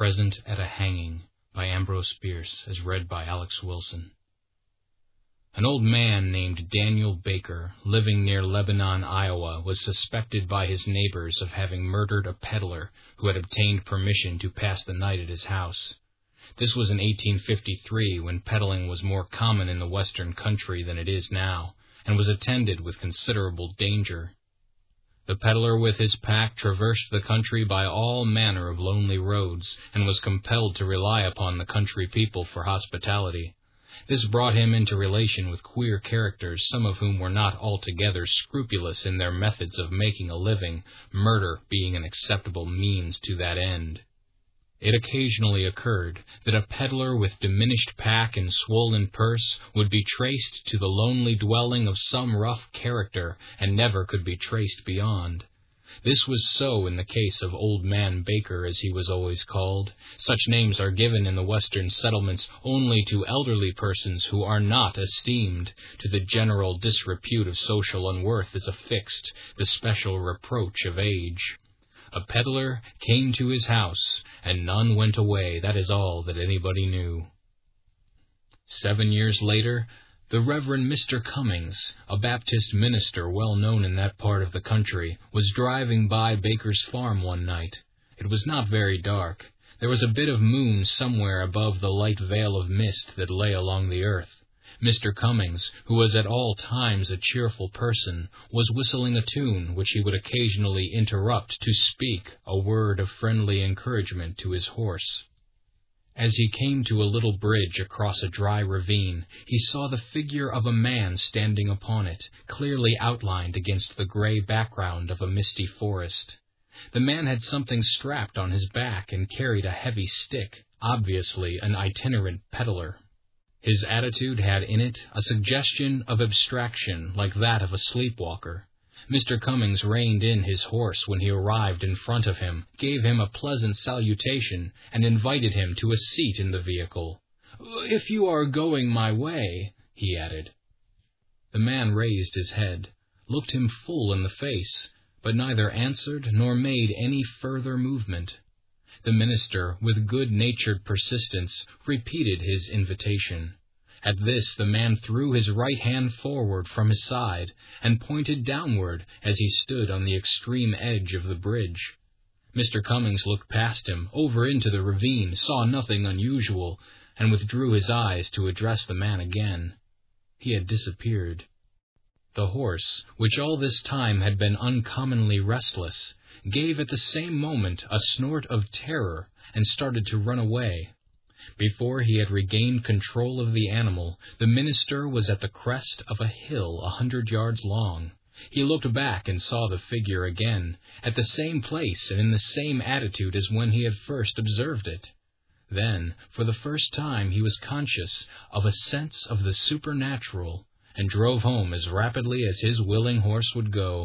Present at a Hanging by Ambrose Bierce, as read by Alex Wilson. An old man named Daniel Baker, living near Lebanon, Iowa, was suspected by his neighbors of having murdered a peddler who had obtained permission to pass the night at his house. This was in 1853, when peddling was more common in the western country than it is now, and was attended with considerable danger. The peddler with his pack traversed the country by all manner of lonely roads, and was compelled to rely upon the country people for hospitality. This brought him into relation with queer characters, some of whom were not altogether scrupulous in their methods of making a living, murder being an acceptable means to that end. It occasionally occurred that a peddler with diminished pack and swollen purse would be traced to the lonely dwelling of some rough character, and never could be traced beyond. This was so in the case of Old Man Baker, as he was always called. Such names are given in the western settlements only to elderly persons who are not esteemed. To the general disrepute of social unworth is affixed the special reproach of age. A peddler came to his house, and none went away. That is all that anybody knew. 7 years later, the Reverend Mr. Cummings, a Baptist minister well known in that part of the country, was driving by Baker's farm one night. It was not very dark. There was a bit of moon somewhere above the light veil of mist that lay along the earth. Mr. Cummings, who was at all times a cheerful person, was whistling a tune which he would occasionally interrupt to speak a word of friendly encouragement to his horse. As he came to a little bridge across a dry ravine, he saw the figure of a man standing upon it, clearly outlined against the gray background of a misty forest. The man had something strapped on his back and carried a heavy stick, obviously an itinerant peddler. His attitude had in it a suggestion of abstraction like that of a sleepwalker. Mr. Cummings reined in his horse when he arrived in front of him, gave him a pleasant salutation, and invited him to a seat in the vehicle. "If you are going my way," he added. The man raised his head, looked him full in the face, but neither answered nor made any further movement. The minister, with good-natured persistence, repeated his invitation. At this the man threw his right hand forward from his side, and pointed downward as he stood on the extreme edge of the bridge. Mr. Cummings looked past him, over into the ravine, saw nothing unusual, and withdrew his eyes to address the man again. He had disappeared. The horse, which all this time had been uncommonly restless, gave at the same moment a snort of terror and started to run away. Before he had regained control of the animal, the minister was at the crest of a hill 100 yards long. He looked back and saw the figure again, at the same place and in the same attitude as when he had first observed it. Then, for the first time, he was conscious of a sense of the supernatural, and drove home as rapidly as his willing horse would go.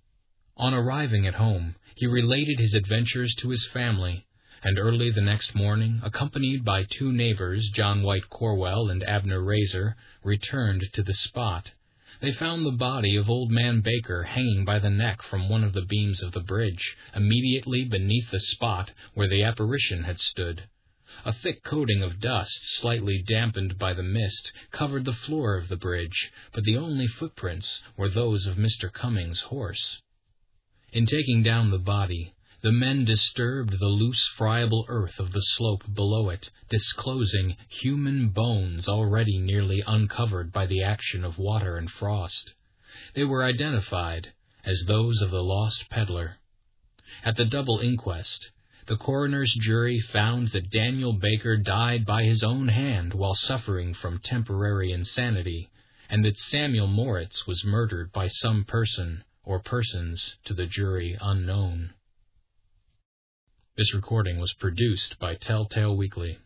On arriving at home, he related his adventures to his family, and early the next morning, accompanied by 2 neighbors, John White Corwell and Abner Razor, returned to the spot. They found the body of Old Man Baker hanging by the neck from one of the beams of the bridge, immediately beneath the spot where the apparition had stood. A thick coating of dust, slightly dampened by the mist, covered the floor of the bridge, but the only footprints were those of Mr. Cummings' horse. In taking down the body, the men disturbed the loose, friable earth of the slope below it, disclosing human bones already nearly uncovered by the action of water and frost. They were identified as those of the lost peddler. At the double inquest, the coroner's jury found that Daniel Baker died by his own hand while suffering from temporary insanity, and that Samuel Moritz was murdered by some person or persons to the jury unknown. This recording was produced by Telltale Weekly.